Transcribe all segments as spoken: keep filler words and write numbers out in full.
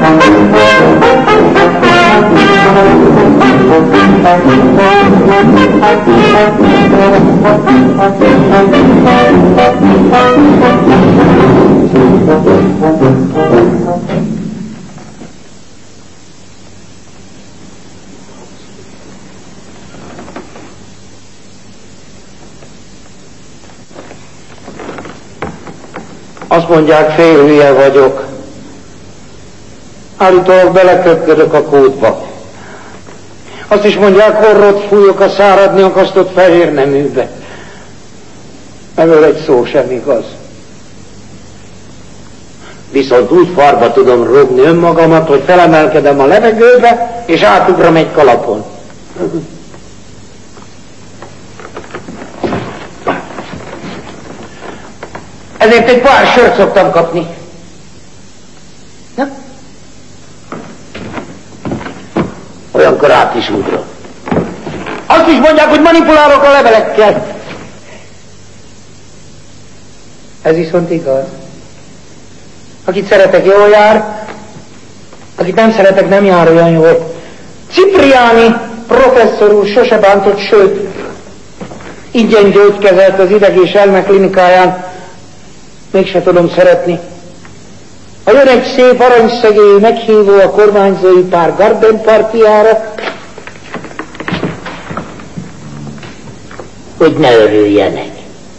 Azt mondják, fél hülye vagyok. Állítólag beleköpködök a kútba. Azt is mondják, horrot fújok a száradni akasztott fehér neműbe. Ebből egy szó sem igaz. Viszont úgy farba tudom rúgni önmagamat, hogy felemelkedem a levegőbe, és átugram egy kalapon. Ezért egy pár sört szoktam kapni. Na? Olyankor át is ugrom. Azt is mondják, hogy manipulálok a levelekkel. Ez viszont igaz. Akit szeretek, jól jár, akit nem szeretek, nem jár olyan jól. Cipriani professzor úr sose bántott, sőt, ingyen gyógykezelt az ideg- és elmeklinikáján. Mégse tudom szeretni. Ha jön egy szép aranyszegély meghívó a kormányzói pár garden partiára, hogy ne örüljenek.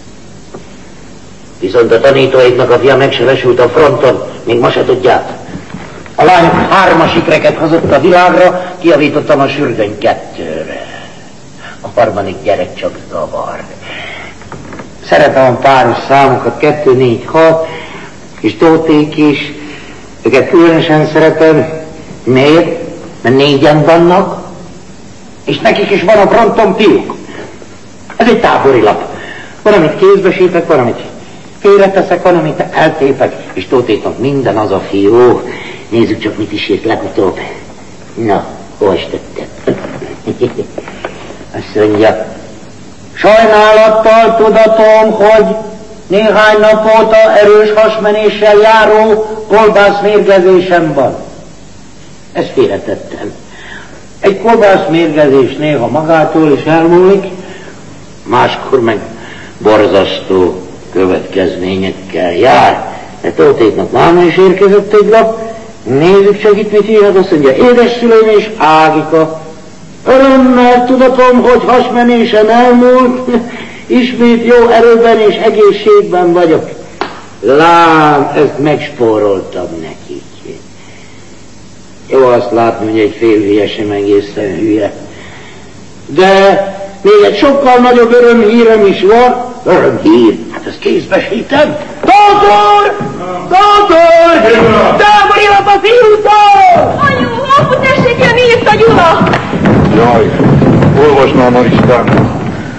Viszont a tanítóiknak a fia megsebesült a fronton, még ma se tudják. A lány hármas ikreket hozott a világra, kijavítottam a sürgöny kettőre. A harmadik gyerek csak zavar. Szeretem a páros számokat, kettő, négy, hat, és Tóték is. Őket különösen szeretem. Miért? Mert négyen vannak, és nekik is van a fronton fiúk. Ez egy tábori lap. Van, amit kézbesítek, van, amit félreteszek, van, amit eltépek, és Tótéknak minden az a fiú. Nézzük csak, mit is írt legutóbb. Na, hol is tettem? Azt mondja, sajnálattal tudatom, hogy néhány nap óta erős hasmenéssel járó kolbászmérgezésem van. Ezt félretettem. Egy kolbászmérgezés néha magától is elmúlik, máskor meg borzasztó következményekkel jár. De Tótéknak máma is érkezett egy lap. Nézzük csak itt, mit írhat. Azt mondja, édesszüleim és Ágika, örömmel tudatom, hogy hasmenésem elmúlt, ismét jó erőben és egészségben vagyok. Lám, ezt megspóroltam nekik. Jó azt látni, hogy egy fél hülye sem egészen hülye. De még egy sokkal nagyobb örömhírem is van. Örömhír? Hát ezt kézbesítem. Tótor! Tótor! Tábori lap a fiútól! Anyu, apu, tessék jönni, írt a Gyula! Jaj, olvasnám a listán.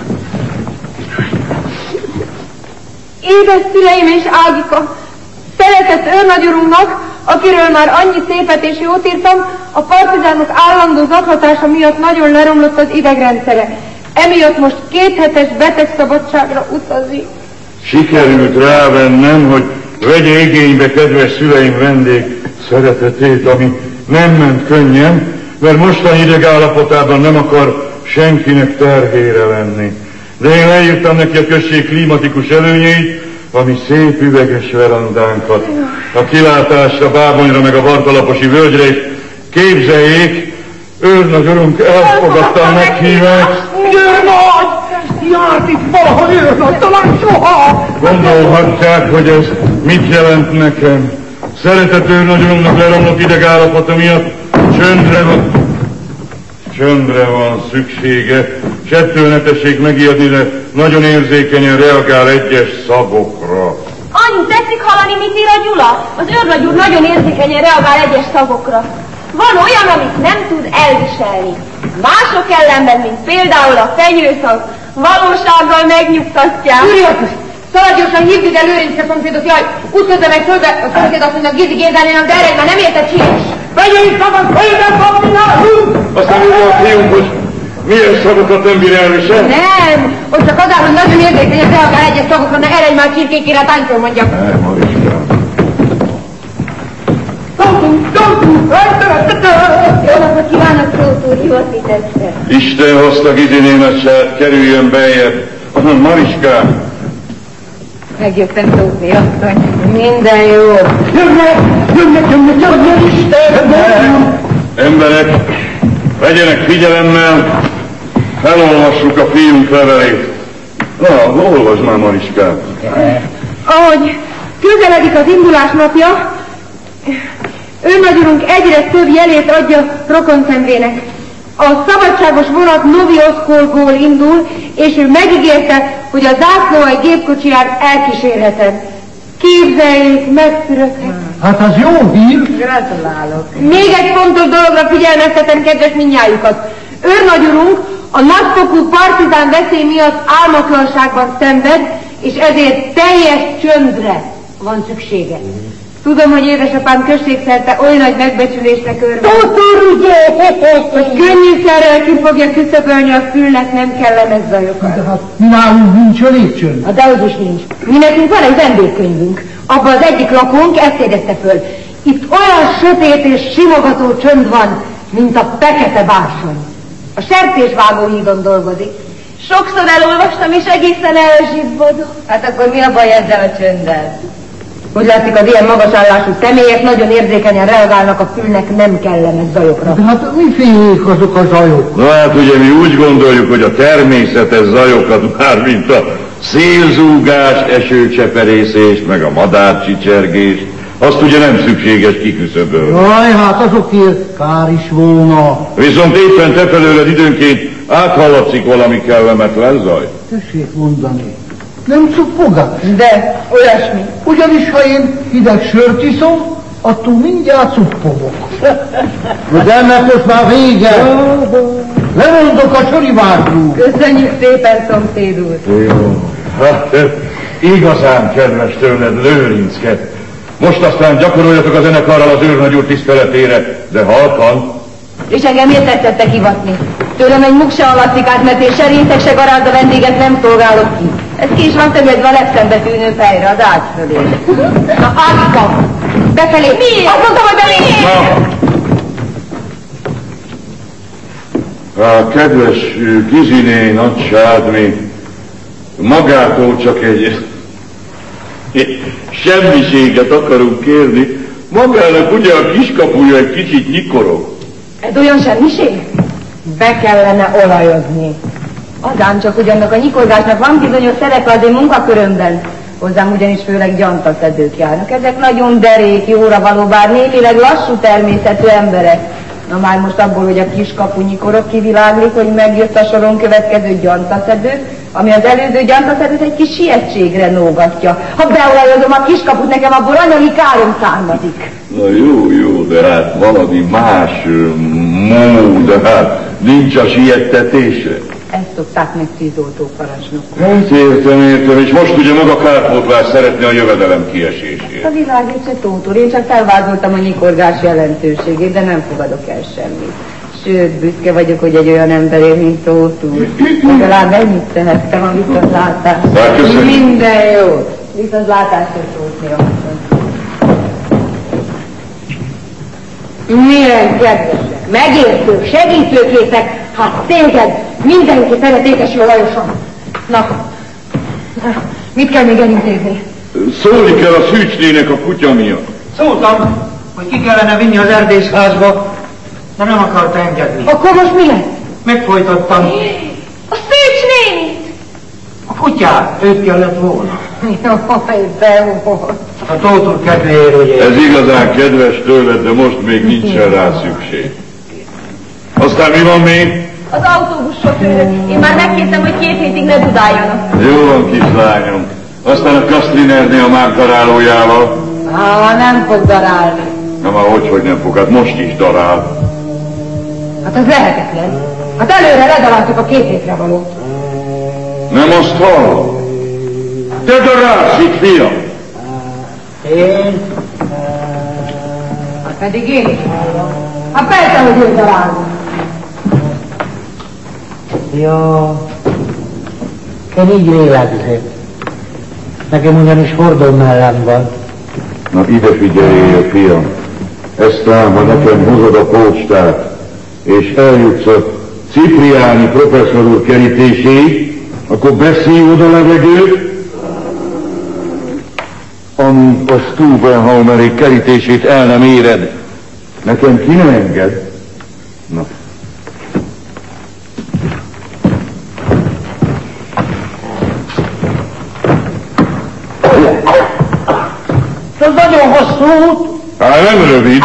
Édes szüleim és Ágika, szeretett őrnagyorunknak, akiről már annyi szépet és jót írtam, a partizánok állandó zaklatása miatt nagyon leromlott az idegrendszere. Emiatt most kéthetes betegszabadságra utazik. Sikerült rávennem, hogy vegye igénybe kedves szüleim vendég szeretetét, ami nem ment könnyen, mert mostani idegállapotában nem akar senkinek terhére lenni. De én leírtam neki a község klimatikus előnyeit, ami szép üveges verandánkat, a kilátásra, Bábonyra meg a Vartalaposi völgyre, és képzeljék, őrnagyurunk elfogadta a meghívást. Őrnagy! Járt itt valahol őrnagy, talán soha! Gondolhatják, hogy ez mit jelent nekem. Szeretett őrnagyorunknak leromlott idegállapota miatt csöndre van, csöndre van szüksége. S ettől ne tessék megijedni, de nagyon érzékenyen reagál egyes szavokra. Anyu, tetszik hallani, mit ír a Gyula? Az őrnagy úr nagyon érzékenyen reagál egyes szavokra. Van olyan, amit nem tud elviselni. Mások ellenben, mint például a fenyőszag, valósággal megnyugtatják. Uriatus! Szalad gyorsan, hívd ide Lőrincre szomszédot, jaj! Útközben meg fölbe a szomszéd azt mondja, Gizi Gézánénak, de eredj már, nem érted híres! Vegyél szabad, félben papinálunk! Aztán úgy a fiunk, hogy milyen szavakat nem bír elviselni? Nem! Ott csak az áll, hogy nagyon érzékenyen reagál egyes szavakra, de eredj már csirkékére, táncol mondjak! Nem, Mariskám. Tartunk, tartunk! Jó napot kívánok, Tóth úr, jól fitette. Isten hozta Gizi németság, kerüljön bejebb. Mariskám! Megjöttem, Tóth asszony. Minden jó. Jönnek, jönnek, jönnek, jönnek, Isten! Emberek, vegyenek figyelemmel, felolvassuk a fiunk levelét. Na, olvasd már, Mariskám. Ahogy közeledik az indulás napja, őrnagyurunk egyre több jelét adja rokoncemrének. A szabadságos vonat Novi Oszkolból indul, és ő megígérte, hogy a zászlóai gépkocsiján elkísérhetem. Képzeljék, megszületek. Hát az jó hír. Gratulálok. Még egy fontos dologra figyelmeztetem kedves mindnyájukat. Őrnagyurunk a nagyfokú partizán veszély miatt álmatlanságban szenved, és ezért teljes csöndre van szüksége. Tudom, hogy édesapám községszerte oly nagy megbecsülésnek örvend. Tóth ugye? Hogy könnyűszerrel ki fogja küszöbölni a fülnek nem kellemes zajokat. De hát mi nálunk nincs a légcsönd. Hát dehogy is nincs. Mi nekünk van egy vendégkönyvünk. Abban az egyik lakónk ezt jegyezte föl. Itt olyan sötét és simogató csönd van, mint a Fekete Bársony. A sertésvágó hídon dolgozik. Sokszor elolvastam, és egészen elzsibbadok. Hát akkor mi a baj ezzel a csönddel? Úgy látszik, az ilyen magasállású személyek nagyon érzékenyen reagálnak a fülnek nem kellemes zajokra. De hát mi féljék azok a zajok? Na hát ugye mi úgy gondoljuk, hogy a természetes zajokat már mint a szélzúgást, esőcseperészést, meg a madárcsicsergést, azt ugye nem szükséges kiküszöbölni. Jaj, hát azokért kár is volna. Viszont éppen te felőled időnként áthallatszik valami kellemetlen zaj. Tessék mondani. Nem cuppogás? De, olyasmi. Ugyanis ha én hideg sört iszom, attól mindjárt cuppogok. De ennek most már vége. Lemondok a sörivárról. Köszönjük szépen, szomszéd úr. Jó. Hát, igazán kedves tőled, Lőrincke. Most aztán gyakoroljatok a zenekarral az őrnagyúr tiszteletére, de halkan. És engem miért tetszette hivatni? Tőlem egy mug se alatszik át, mert én se részeg, se garázda vendéget nem szolgálok ki. Ez ki is van szögedve a legszembetűnő fejre, az ágy fölé. Na, Ágika! Befelé! Miért? Azt mondtam, hogy belé! A kedves Giziné nagysádmi magától csak egy, egy semmiséget akarunk kérni. Magának ugye a kiskapuja egy kicsit nyikorog. Ez olyan semmiség? Be kellene olajozni. Azán csak, hogy annak a nyikorgásnak van bizonyos szerepe az én munkakörömben. Hozzám ugyanis főleg gyantaszedők járnak. Ezek nagyon derék, jóra való, bár némileg lassú természetű emberek. Na már most abból, hogy a kiskapu nyikorog, kiviláglik, hogy megjött a soron következő gyantaszedő, ami az előző gyantaszedőt egy kis sietségre nógatja. Ha beolajozom a kiskaput, nekem abból anyagi károm származik. Na jó, jó, de hát valami más mód, de hát nincs a siettetése. Ezt szokták meg tűzoltó parancsnok. Hát értem, értem, és most ugye maga kárpótlás szeretne a jövedelem kiesését. A világít se Tóth úr, én csak felvázoltam a nyikorgás jelentőségét, de nem fogadok el semmit. Sőt, büszke vagyok, hogy egy olyan ember mint Tóth úr. Legalább ennyit tehettem a viszontlátásra. Minden jó. Viszontlátásra, Tóth Néha. Milyen kedvesek, megértők, segítőkészek, hát téged mindenki szeretékes jó lajosan. Na, mit kell még elintézni? Szólni kell a Szűcsnének a kutya miatt. Szóltam, hogy ki kellene vinni az erdészházba, de nem akarta engedni. Akkor most mi lesz? Megfojtattam. A Szűcs nénit! A kutyát, őt kellett volna. Jaj, de volt. A Tóth úr kedvéért, ugye? Ez igazán kedves tőled, de most még nincsen rá szükség. Aztán mi van még? Az autóbussofőrök. Én már megkértem, hogy két hétig ne dudáljanak. Jó van, kislányom. Aztán a Kasztrinerné a már darálójával. Á, nem fog darálni. Na már hogy, hogy nem fog, hát most is darál. Hát az lehetetlen. Hát előre ledaláltuk a két hétre valót. Nem azt hallom. Te darálsz itt, fiam! Én? Hát pedig én is hallom. Hát persze, hogy ő darálni. Ja, én így lélegzek. Nekem ugyanis hordom mellem van. Na ide figyeljél, fiam. Ezt ám, ha nekem hozod a postát, és eljutsz a Cipriani professzor úr kerítéséig, akkor beszívod a levegőt, amíg a Stubenhaumerék kerítését el nem éred. Nekem ki ne enged? Na. Ez nagyon hosszú út. Hát nem rövid.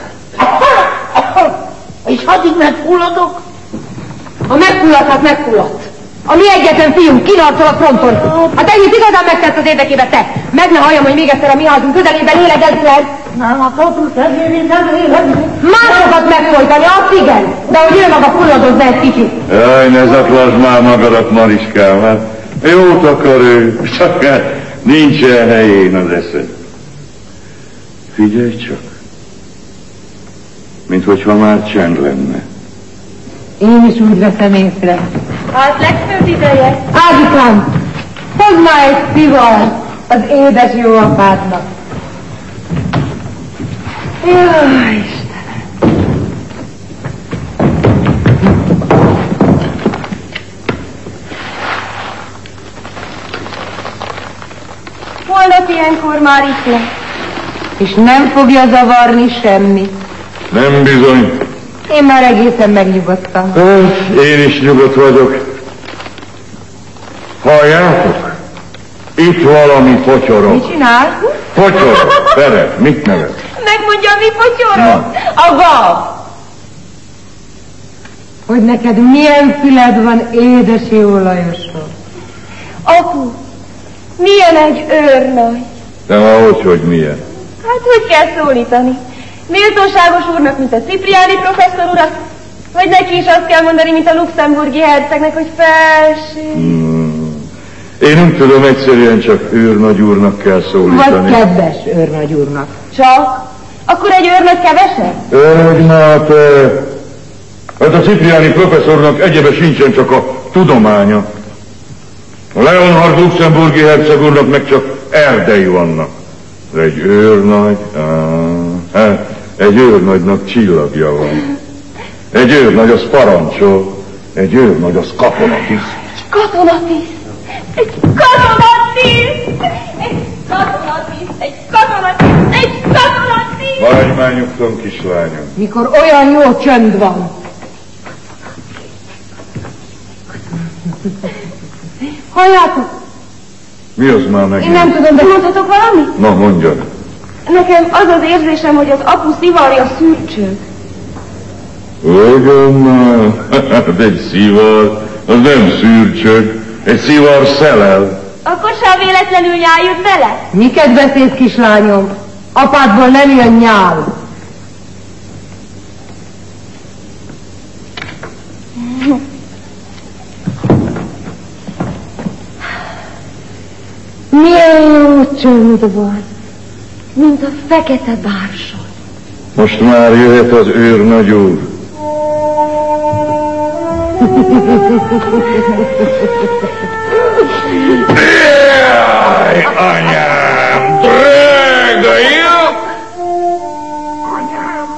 És addig megfulladok? Ha megfulladt, hát megfulladt. A mi egyetlen fiunk kinarcol a fronton. Hát ennyit igazán megtett az érdekében te. Meg ne halljam, hogy még egyszer a mi házunk közelében élegedsz. Nem akartunk megérintetni. Másokat megfojtani, azt igen. De hogy ő maga fulladozna egy kicsit. Jaj, ne zaklasd már magadat, Mariskám, hát jót akar ő, csak hát nincsen helyén az eszed. Figyelj csak, minthogyha már csend lenne. Én is úgy veszem észre. Hát legfőbb ideje. Ágikám, hozd már egy szivart az édes jó apádnak. Jaj, Istenem! Holnap ilyenkor már itt lesz. És nem fogja zavarni semmi. Nem bizony. Én már egészen megnyugodtam. Én is nyugodt vagyok. Halljátok? Itt valami potyorog. Mit csinálsz? Potyorog. Tere, mit neved? Megmondja, mi potyorog? A gab! Hogy neked milyen füled van, édes jó Lajosom. Apu, milyen egy őrnagy? De már hogy, hogy milyen? Hát hogy kell szólítani? Méltóságos úrnak, mint a Cipriani professzor urat, vagy neki is azt kell mondani, mint a luxemburgi hercegnek, hogy felső. Hmm. Én nem tudom, egyszerűen csak őrnagy úrnak kell szólítani. Vagy kedves őrnagy úrnak. Csak? Akkor egy őrnagy kevesebb? Őrnagy, na te... Hát a Cipriani professzornak egyebe sincsen, csak a tudománya. A Leonhard luxemburgi herceg úrnak meg csak erdei vannak. De egy őrnagy... Á, hát, egy őrnagynak csillagja van. Egy őrnagy az parancsol, egy őrnagy az katonatiszt. Egy katonatiszt! Egy katonatiszt! Egy katonatiszt! Egy katonatiszt! Egy katonatiszt! Maradj már nyugton, kislányom. Mikor olyan jó csönd van. Halljátok? Mi az már megint? Én nem tudom, de Mondhatok valamit? Na, mondjad. Nekem az az érzésem, hogy az apu szivarja szürcsög. Ugyan már, hát egy szivar, az nem szürcsög, egy szivar szelel. Akkor sem véletlenül nyáljut bele? miket beszélsz, kislányom? Apádból nem jön nyál. Milyen jó csönd van, mint a fekete bársony. Most már jöhet az őrnagy úr. Jaj, anyám, drága jó! Anyám!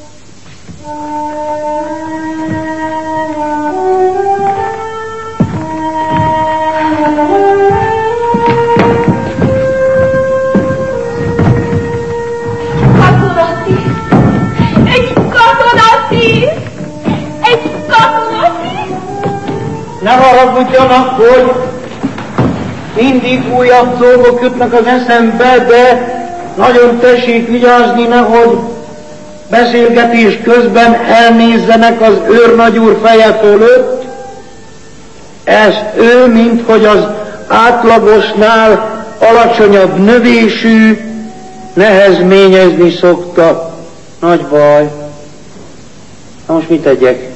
Katonatiszt! Egy katonatiszt! Egy katonatiszt! Ne haragudjanak, hogy mindig újabb dolgok jutnak az eszembe, de nagyon tessék vigyázni, nehogy beszélgetés közben elnézzenek az őrnagy úr feje fölött. Ez ő, mint hogy az átlagosnál alacsonyabb növésű, nehezményezni szokta. Nagy baj. Na most mit tegyek?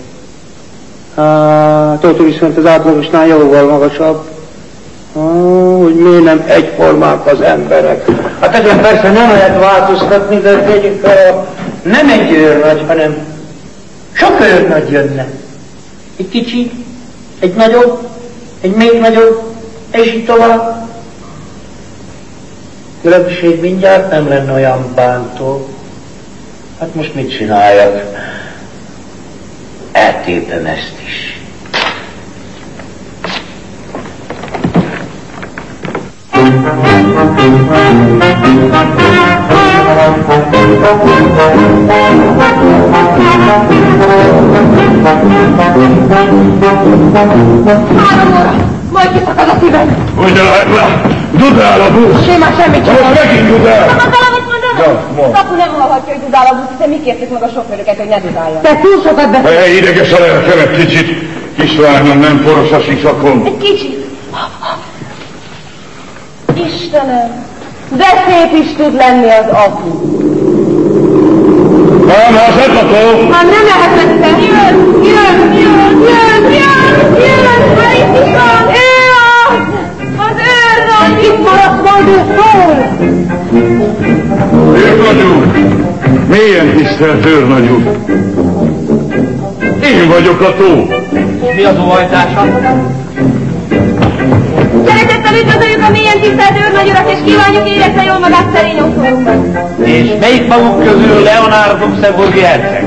Hát, ott viszont az átlagosnál jóval magasabb. Ó, hogy miért nem egyformák az emberek. Hát ezen persze nem lehet változtatni, de tegyük fel, nem egy őrnagy, hanem sok őrnagy jönne. Egy kicsi, egy nagyobb, egy még nagyobb, és így tovább. Különbség mindjárt nem lenne olyan bántó. Hát most mit csináljak? Eltépem ezt is. Három óra! Majd kiszakad a szívem! Hogy dudál a busz! Én már semmit sem Most megint dudál! Nem az valamit mondanom? Ja, mond. Kapu nem hallhatja, hogy dudál a busz, hiszen mi kértük meg a sofőröket, hogy ne dudáljon. Te túl sokat beszélsz! Hey, ideges a lelkemet kicsit! Kislányom, nem poros a sisakon! Egy kicsit! Istenem! De szép is tud lenni az apu! Nem, az etató! Hát nem lehet össze! Jön, jön, jön, jön, jön, jön! Hát itt is van! Ő az! Az őrnagy! Itt maradt majd ő szól! Őrnagy úr! Mélyen tisztelt őrnagy úr! Én vagyok a tó! Mi az óhajtása? Szeretettel üdvözöljük a mélyen tisztelt őrnagy urat, és kívánjuk érezze jól magát szerény otthonunkban. És melyik maguk közül Leonard Luxemburgi herceg?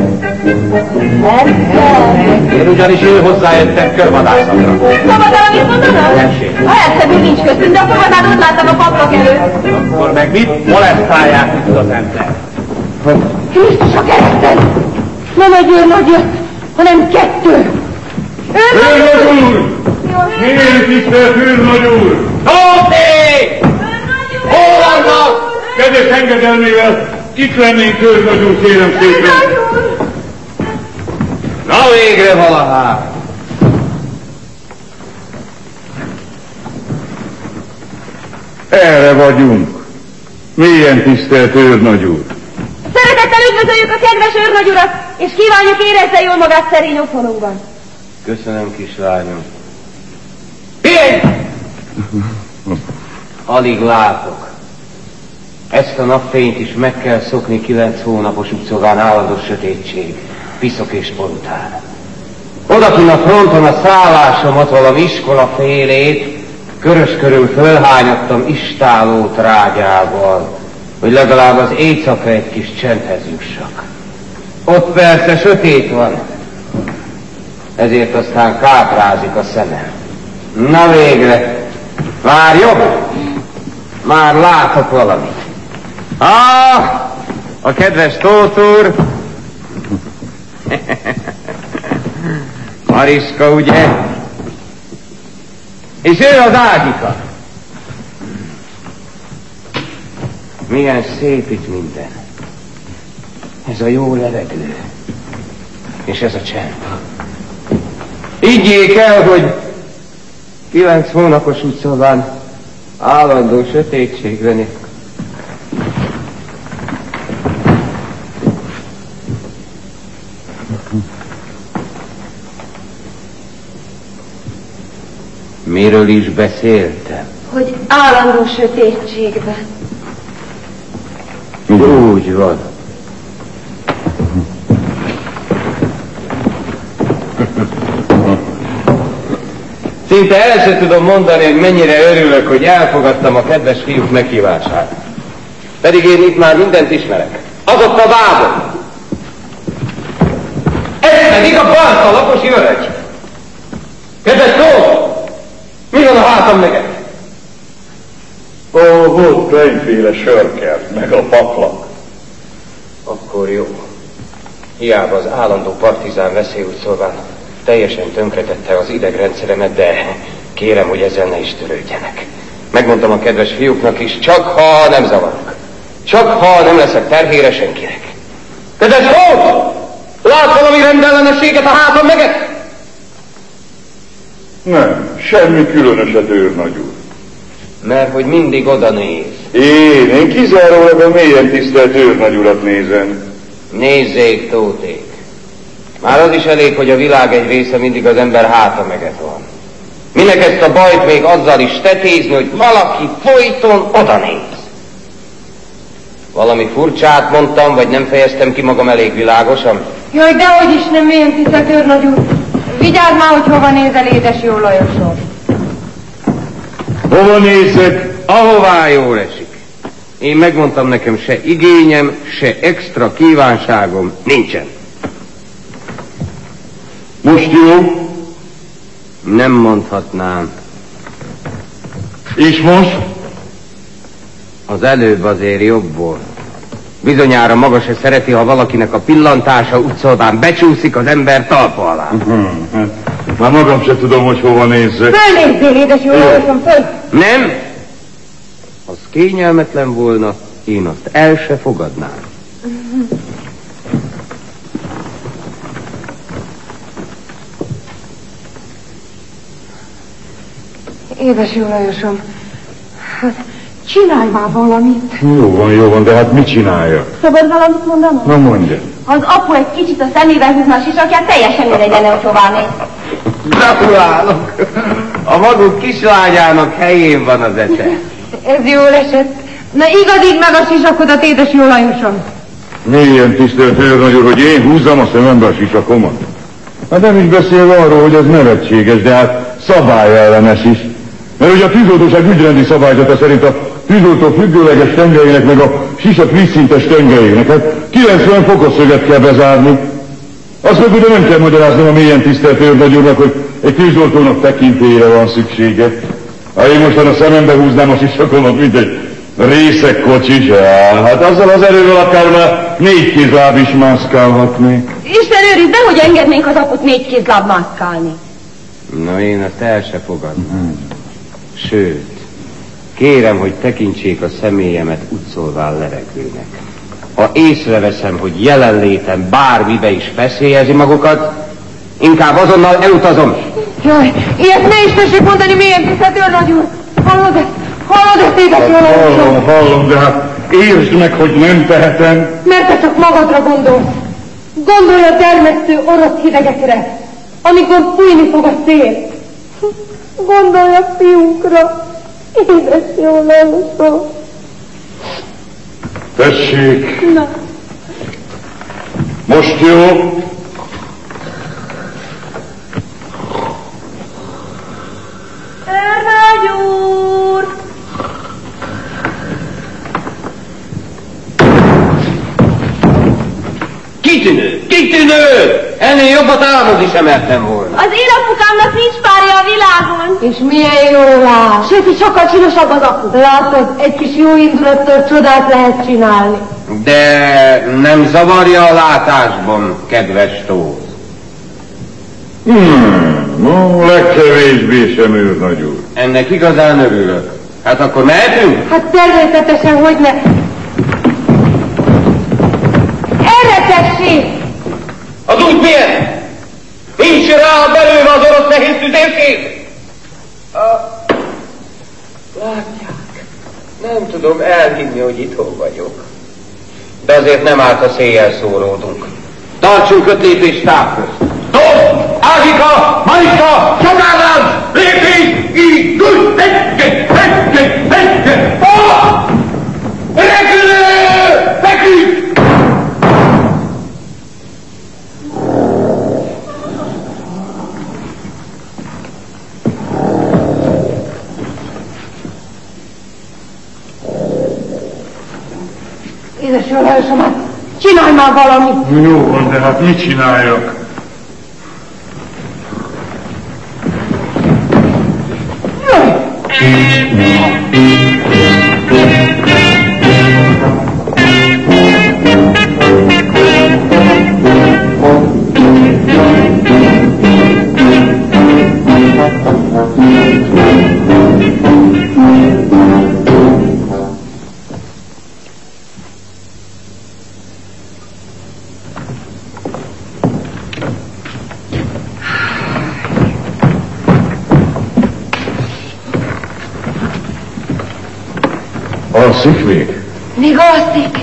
Herceg? Én ugyanis ő hozzájöttem körvadászatra. Szabad valamit mondanak? Tessék. A herceg úgy nincs köztünk, de a szabadát ott láttam a paplak előtt. Akkor meg mit molesztálják itt az ember? Krisztus a kereszten! Nem egy őrnagy jött, hanem kettő! Őrnagy úr! Mélyen tisztelt őrnagy úr! Tóté! Hol vannak? Kedves engedelmével itt lennénk őrnagy úr, kérem szépen! Na végre valahára! Erre vagyunk. Mélyen tisztelt őrnagy úr! Szeretettel üdvözöljük a kedves őrnagy urat, és kívánjuk érezze jól magát szerény otthonunkban. Köszönöm, kislányom. Pihenj! Alig látok. Ezt a napfényt is meg kell szokni kilenc hónapos útszolgán állandó sötétség, piszok és spontán. Odakinn a fronton a szállásomat valami iskola félét, körös körül fölhányadtam istáló trágyával, hogy legalább az éjszaka egy kis csendhez jussak. Ott persze sötét van, ezért aztán káprázik a szemem. Na végre, már jobb, már látok valamit. Ah, a kedves Tóth úr, Mariska, ugye? És ő az Ágika. Milyen szép itt minden. Ez a jó levegő. És ez a csend. Higgyék el, hogy kilenc hónapos útszolgán állandó sötétségben és miről is beszéltem? Hogy állandó sötétségben. Úgy van. Szinte el sem tudom mondani, hogy mennyire örülök, hogy elfogadtam a kedves fiúk meghívását. Pedig én itt már mindent ismerek. Az ott a vádon. Ez pedig a barca laposi öreg. Kedves Tóth! Mi van a hátam neked? Ó, volt plentyféle sörkert, meg a paklak. Akkor jó. Hiába az állandó partizán veszélyútszolgán teljesen tönkretette az idegrendszeremet, de kérem, hogy ezzel ne is törődjenek. Megmondtam a kedves fiúknak is, csak ha nem zavarok. Csak ha nem leszek terhére senkinek. Kedves Tóth! Lát valami rendellenességet a hátam meget? Nem, semmi különöset, őrnagy úr. Mert hogy mindig oda néz. Én, én kizárólag a mélyen tisztelt őrnagy urat nézem. Nézzék, Tóték. Már az is elég, hogy a világ egy része mindig az ember háta meget van. Minek ezt a bajt még azzal is tetézni, hogy valaki folyton oda néz. Valami furcsát mondtam, vagy nem fejeztem ki magam elég világosan? Jaj, dehogy is nem mélyen tisztelt őrnagy úr. Vigyázz már, hogy hova nézel, édes jó Lajosom. Hova nézek? Ahová jól esik. Én megmondtam, nekem se igényem, se extra kívánságom nincsen. Most jó? Nem mondhatnám. És most? Az előbb azért jobb volt. Bizonyára maga se szereti, ha valakinek a pillantása utcában becsúszik az ember talpa alá. Hmm, hát, már magam se tudom, hogy hova nézzek. Fölnézzél, édes jó lajosom, föl! Nem? Az kényelmetlen volna, én azt el se fogadnám. Édes jó lajosom, hát csinálj már valamit. Jó van, jó van, de hát mit csinálja? Szabad valamit mondanom? Na mondja. Ha az apu egy kicsit a szemével húzna a sisakját, teljesen mindegy lenne, hogy hová mész. Gratulálok! A maguk kislányának helyén van az ete. Ez jól esett. Na igazítsd meg a sisakodat, édes jó lajosom. Mélyen tisztelt őrnagy úr, hogy én húzzam a szemembe a sisakomat. Hát nem is beszélve arról, hogy ez nevetséges, de hát szabályellenes is. Mert ugye a tűzoltóság ügyrendi szabályzata szerint a tűzoltó függőleges tengelyének meg a sisak vízszintes tengelyének, hát kilencven fokos szöget kell bezárni. Azt meg ugye nem kell magyaráznom a mélyen tisztelt őrnagy úrnak, hogy egy tűzoltónak tekintélyére van szüksége. Ha én mostan a szemembe húznám a sisakomat, mint egy részekkocsis, hát azzal az erővel akár már négy kézláb is mászkálhatnék. Isten őriz, de hogy engednénk az aput négy kézláb mászkálni? Na én azt el se fogadnám. Sőt, kérem, hogy tekintsék a személyemet utcolván levegőnek. Ha észreveszem, hogy jelenlétem bármibe is feszélyezi magukat, inkább azonnal elutazom. Jaj, ilyet ne is tessék mondani, mélyen tisztelt őrnagy úr. Hallod ezt? Hallod ezt, édes jó lajosom? Hallom, hallom, de hát értsd meg, hogy nem tehetem. Mert te csak magadra gondolsz. Gondolj a termesztő orosz hidegekre, amikor fújni fog a szél. Gondolj a fiúnkra, édes jó lajosom. Tessék. Na. Most jó? Őrnagy úr! Kitűnő! Kitűnő! Ennél jobbat álmodni sem mertem volna. Az én apukámnak nincs párja a világon. És milyen jól áll. Sőt, hogy sokkal csinosabb az apu. Látod, egy kis jó indulattal csodát lehet csinálni. De nem zavarja a látásban, kedves Tóth. Hmm, no, legkevésbé sem őrnagy úr. Ennek igazán örülök. Hát akkor mehetünk? Hát természetesen, hogy ne. Erre tessék! Az út milyen? Nincs rá belőle az orosz nehéz tüzérkék? Látják, nem tudom elhinni, hogy itthon vagyok. De azért nem árt, a széjjel szóródunk. Tartsunk öt lépést távközt. Tóth! Ázsika! Mariska! Csodálán! Lépés! Így! Úgy! Egy! Egy! Egy! Egy! Egy! Oh! Repülő! Feküdt! Édes jó lajosom, hát csinálj már valamit! Jó van, de hát mit csináljak? Alszik még? Még alszik.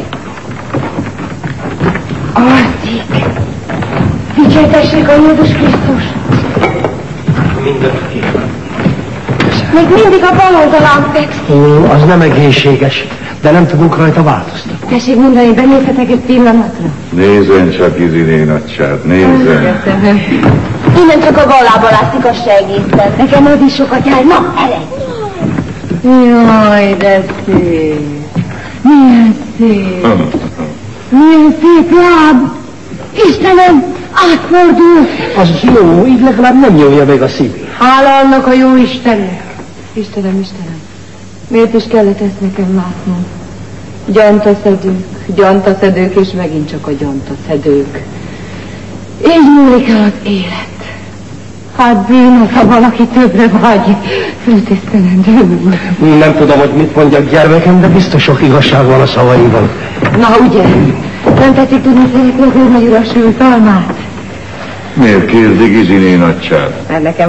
Alszik. Dicsértessék a Jézus Krisztus. Mindent kérem. Még mindig a bal oldalán fekszik. Ó, az nem egészséges, de nem tudunk rajta változtatni. Tessék mondani, benézhetek egy pillanatra? Nézzen csak, Iziné nagyság, nézzen. Innen csak a bal lába látszik, az se egészen. Nekem az is sokat jár. Na, elej! Jaj, de szép. Milyen szép! Milyen szép láb! Istenem, átfordul! Az jó, így legalább nem nyomja meg a szívét. Hála annak a jó Istennek! Istenem, Istenem, miért is kellett ezt nekem látnom? Gyantaszedők, gyantaszedők, és megint csak a gyantaszedők. Így múlik el az élet. Hát bűnös, ha valaki többre vágy. Főtisztelendő. Nem tudom, hogy mit mondjak gyermekem, de biztos sok igazság van a szavaimban. Na ugye, nem tetszik tudni, szeretnék őrnagy ura sült almát? Miért kérdi Giziné nagyság? Mert nekem